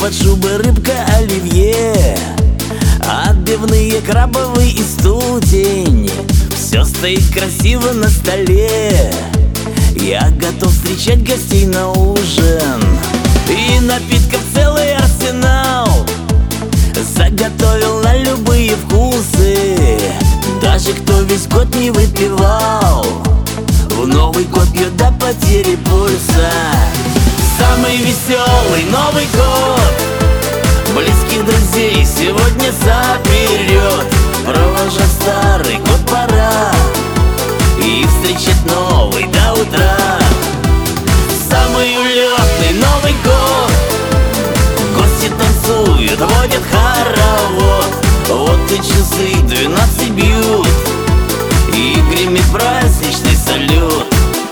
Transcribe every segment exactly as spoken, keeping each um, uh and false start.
Из-под шубы рыбка оливье, отбивные крабовый и студень. Все стоит красиво на столе, я готов встречать гостей на ужин. И напитков целый арсенал заготовил на любые вкусы. Даже кто весь год не выпивал, в Новый год пьет до потери пульса. Самый веселый Новый год близких друзей сегодня заберет. Провожать старый год пора и встречать новый до утра. Самый улетный Новый год, гости танцуют, водят хоровод. Вот и часы двенадцать бьют, и гремит праздничный салют.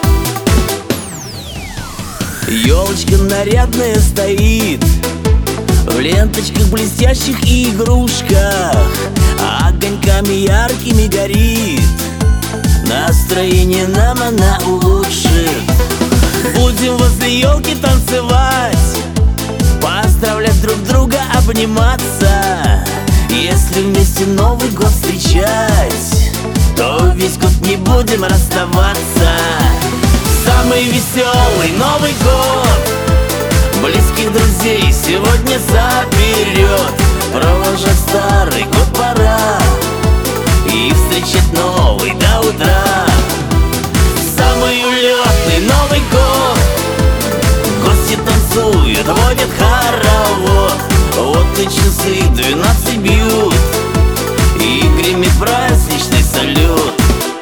Елочка нарядная стоит, в ленточках блестящих и игрушках, огоньками яркими горит. Настроение нам она улучшит. Будем возле елки танцевать, поздравлять друг друга, обниматься. Если вместе Новый год встречать, то весь год не будем расставаться. Самый веселый Новый год близких друзей сегодня заберет. Провожать старый год пора и встречать новый до утра. Самый улетный Новый год, гости танцуют, водят хоровод. Вот и часы двенадцать бьют, и гремит праздничный салют.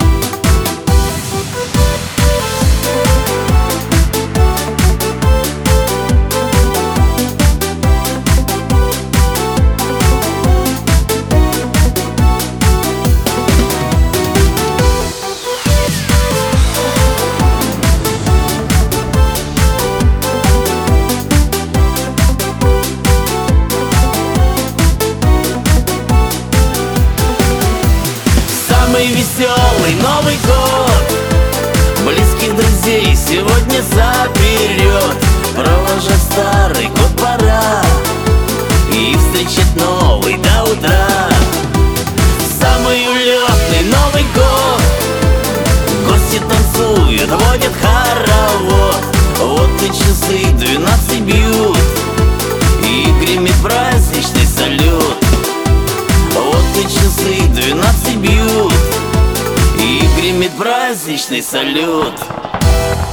Самый веселый Новый год близких друзей сегодня заберет. Провожать старый год пора и встречать новый до утра. Самый улетный Новый год, гости танцуют, водят хоровод. Вот и часы двенадцать бьют, и гремит праздничный салют. Вот и часы двенадцать бьют, и гремит праздничный салют.